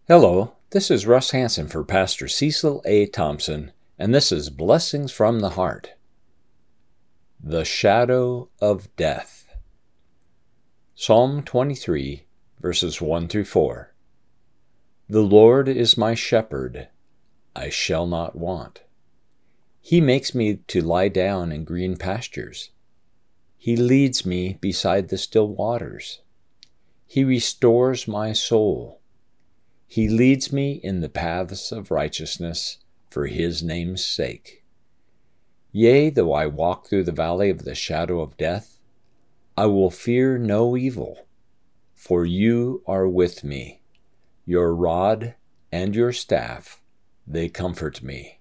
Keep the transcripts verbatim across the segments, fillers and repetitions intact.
Hello, this is Russ Hansen for Pastor Cecil A. Thompson, and this is Blessings from the Heart. The Shadow of Death. Psalm twenty-three, verses one through four. The Lord is my shepherd, I shall not want. He makes me to lie down in green pastures. He leads me beside the still waters. He restores my soul. He leads me in the paths of righteousness for his name's sake. Yea, though I walk through the valley of the shadow of death, I will fear no evil, for you are with me. Your rod and your staff, they comfort me.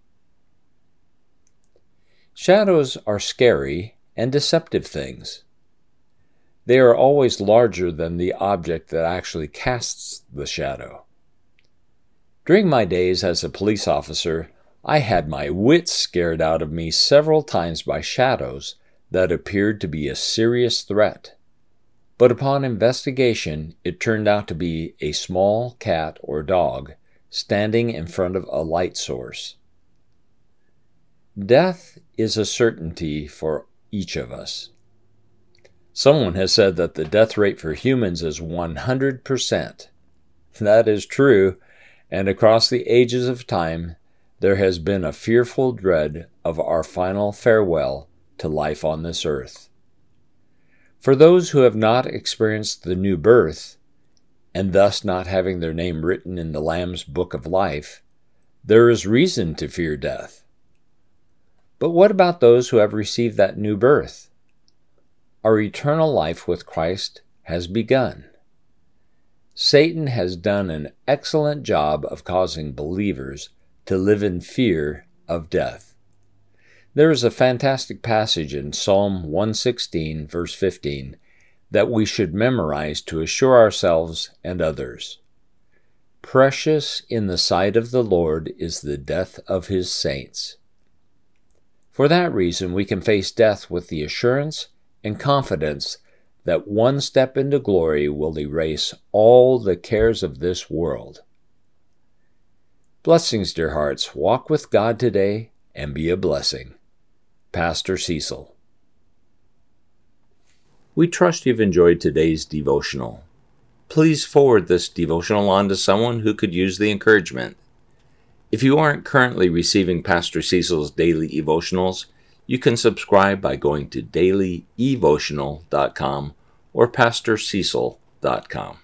Shadows are scary and deceptive things. They are always larger than the object that actually casts the shadow. During my days as a police officer, I had my wits scared out of me several times by shadows that appeared to be a serious threat. But upon investigation, it turned out to be a small cat or dog standing in front of a light source. Death is a certainty for each of us. Someone has said that the death rate for humans is one hundred percent. That is true, and across the ages of time, there has been a fearful dread of our final farewell to life on this earth. For those who have not experienced the new birth, and thus not having their name written in the Lamb's Book of Life, there is reason to fear death. But what about those who have received that new birth? Our eternal life with Christ has begun. Satan has done an excellent job of causing believers to live in fear of death. There is a fantastic passage in Psalm one sixteen, verse fifteen, that we should memorize to assure ourselves and others. Precious in the sight of the Lord is the death of his saints. For that reason, we can face death with the assurance and confidence that one step into glory will erase all the cares of this world. Blessings, dear hearts. Walk with God today and be a blessing. Pastor Cecil. We trust you've enjoyed today's devotional. Please forward this devotional on to someone who could use the encouragement. If you aren't currently receiving Pastor Cecil's daily devotionals, you can subscribe by going to daily evotional dot com or pastor cecil dot com.